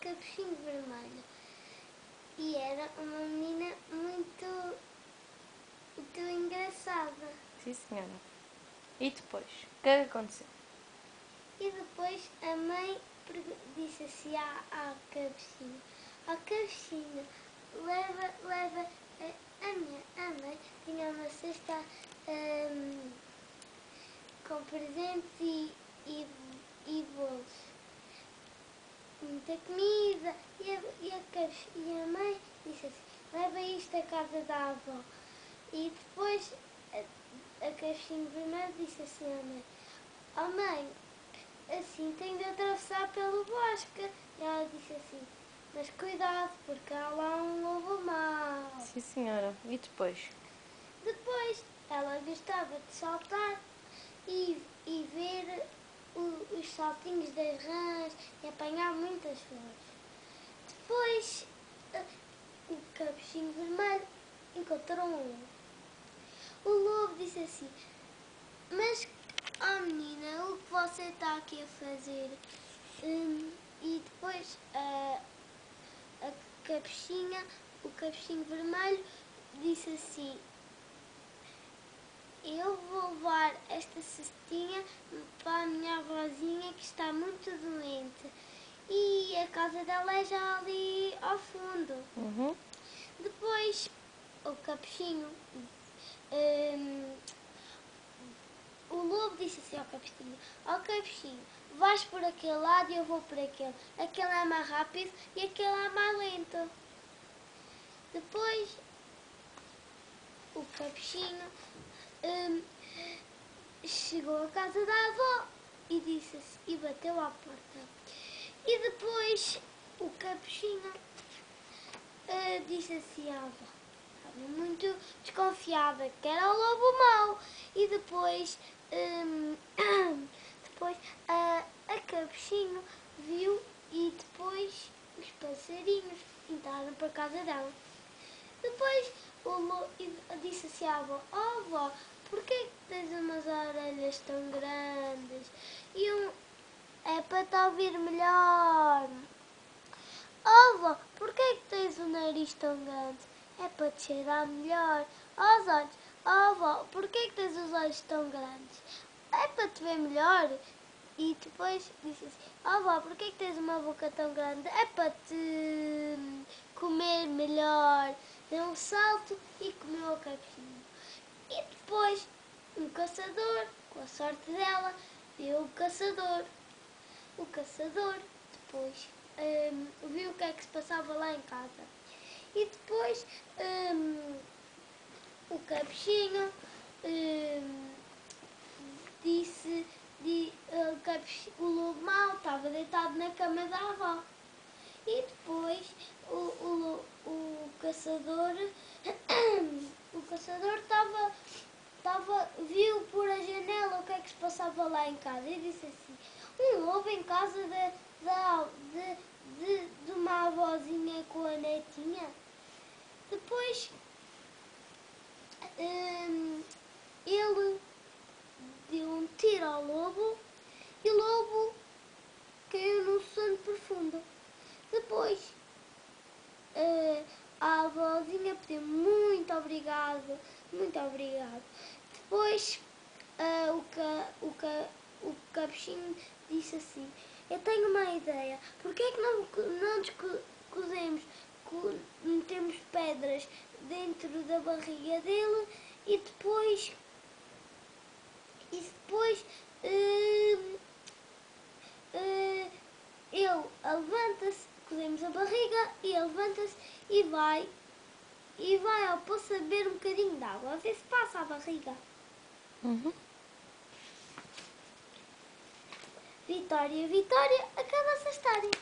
Capuchinho Vermelho. E era uma menina muito engraçada. Sim, senhora. E depois? O que é que aconteceu? E depois a mãe disse assim ao Capuchinho: ó Capuchinho, leva a mãe tinha uma cesta com presentes e bolos, muita comida, e a mãe disse assim: leva isto à casa da avó. E depois a Capuchinho Vermelho disse assim à mãe: ó mãe, assim tenho de atravessar pelo bosque. E ela disse assim: mas cuidado, porque há lá um lobo mau. Sim, senhora. E depois? Depois ela gostava de saltar e ver os saltinhos das rãs e apanhar muitas flores. Depois o Capuchinho Vermelho encontrou um lobo. O lobo disse assim: mas, oh menina, o que você está aqui a fazer? E depois a capuchinha, o Capuchinho Vermelho, disse assim: eu vou levar esta cestinha para a minha avózinha que está muito doente. E a casa dela é já ali ao fundo. Uhum. Depois o Capuchinho, o lobo disse assim ao Capuchinho: ó Capuchinho, vais por aquele lado e eu vou por aquele. Aquele é mais rápido e aquele é mais lento. Depois o Capuchinho chegou à casa da avó e disse assim, e bateu à porta. E depois o Capuchinho disse assim à avó, estava muito desconfiada que era o lobo mau. E depois, depois a Capuchinho viu e depois os passarinhos entraram para a casa dela. Depois o lobo disse assim à avó: oh avó, porquê que tens umas orelhas tão grandes? É para te ouvir melhor. Oh avó, porquê que tens o nariz tão grande? É para te cheirar melhor. Oh os olhos. Oh avó, porquê que tens os olhos tão grandes? É para te ver melhor. E depois disse assim: oh avó, porquê que tens uma boca tão grande? É para te comer melhor. Deu um salto e comeu o Capuchinho. E depois um caçador, com a sorte dela, viu o caçador. O caçador depois viu o que é que se passava lá em casa. E depois o Capuchinho disse, o lobo mau estava deitado na cama da avó. E depois o caçador viu por a janela o que é que se passava lá em casa e disse assim: um lobo em casa de uma avózinha com a netinha. Depois ele deu um tiro ao lobo e o lobo caiu num sono profundo. Depois a avózinha pediu muito obrigado, muito obrigado. Depois o Capuchinho disse assim: eu tenho uma ideia, porque é que não descosemos, metemos pedras dentro da barriga dele e depois ele levanta-se, cozemos a barriga e ele levanta-se e vai ao poço a beber um bocadinho de água, a ver se passa a barriga. Uhum. Vitória, Vitória, acaba-se a história.